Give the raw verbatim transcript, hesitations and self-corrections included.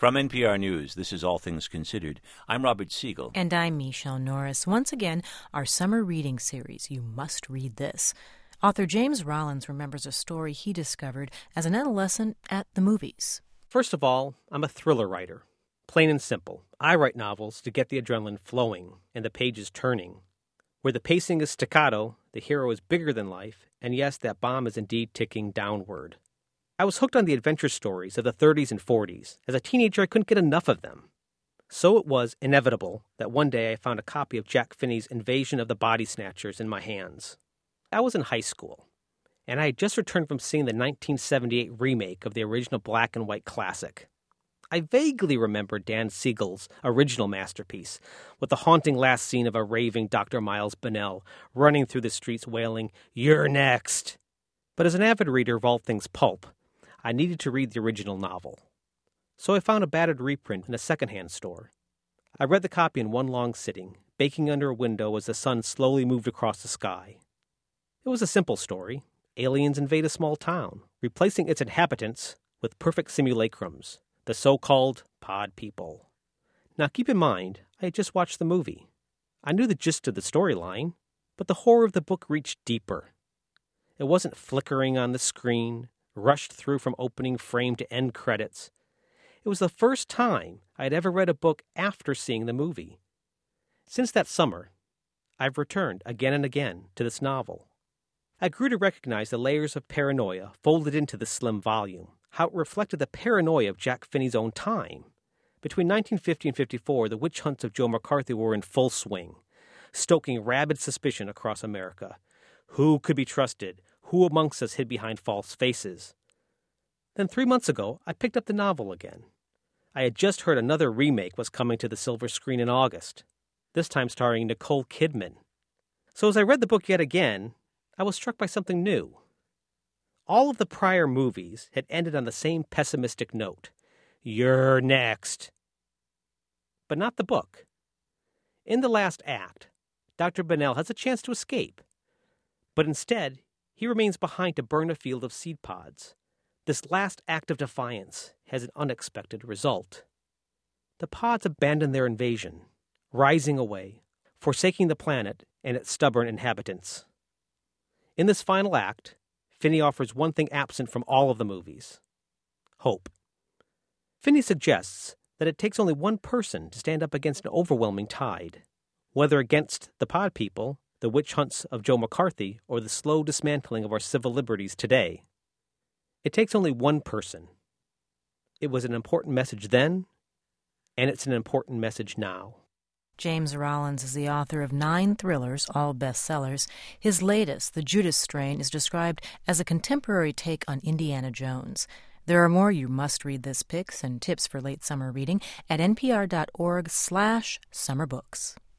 From N P R News, this is All Things Considered. I'm Robert Siegel. And I'm Michelle Norris. Once again, our summer reading series, You Must Read This. Author James Rollins remembers a story he discovered as an adolescent at the movies. First of all, I'm a thriller writer. Plain and simple. I write novels to get the adrenaline flowing and the pages turning. Where the pacing is staccato, the hero is bigger than life, and yes, that bomb is indeed ticking downward. I was hooked on the adventure stories of the thirties and forties. As a teenager, I couldn't get enough of them. So it was inevitable that one day I found a copy of Jack Finney's Invasion of the Body Snatchers in my hands. I was in high school, and I had just returned from seeing the nineteen seventy-eight remake of the original black and white classic. I vaguely remember Dan Siegel's original masterpiece, with the haunting last scene of a raving Doctor Miles Bennell running through the streets wailing, "You're next!" But as an avid reader of all things pulp, I needed to read the original novel. So I found a battered reprint in a secondhand store. I read the copy in one long sitting, baking under a window as the sun slowly moved across the sky. It was a simple story. Aliens invade a small town, replacing its inhabitants with perfect simulacrums, the so-called pod people. Now keep in mind, I had just watched the movie. I knew the gist of the storyline, but the horror of the book reached deeper. It wasn't flickering on the screen, rushed through from opening frame to end credits. It was the first time I had ever read a book after seeing the movie. Since that summer, I've returned again and again to this novel. I grew to recognize the layers of paranoia folded into this slim volume, how it reflected the paranoia of Jack Finney's own time. Between nineteen fifty and fifty-four, the witch hunts of Joe McCarthy were in full swing, stoking rabid suspicion across America. Who could be trusted? Who amongst us hid behind false faces? Then three months ago, I picked up the novel again. I had just heard another remake was coming to the silver screen in August, this time starring Nicole Kidman. So as I read the book yet again, I was struck by something new. All of the prior movies had ended on the same pessimistic note. You're next. But not the book. In the last act, Doctor Bennell has a chance to escape. But instead, he remains behind to burn a field of seed pods. This last act of defiance has an unexpected result. The pods abandon their invasion, rising away, forsaking the planet and its stubborn inhabitants. In this final act, Finney offers one thing absent from all of the movies: hope. Finney suggests that it takes only one person to stand up against an overwhelming tide, whether against the pod people, the witch hunts of Joe McCarthy, or the slow dismantling of our civil liberties today. It takes only one person. It was an important message then, and it's an important message now. James Rollins is the author of nine thrillers, all bestsellers. His latest, The Judas Strain, is described as a contemporary take on Indiana Jones. There are more You Must Read This picks and tips for late summer reading at npr.org slash summerbooks.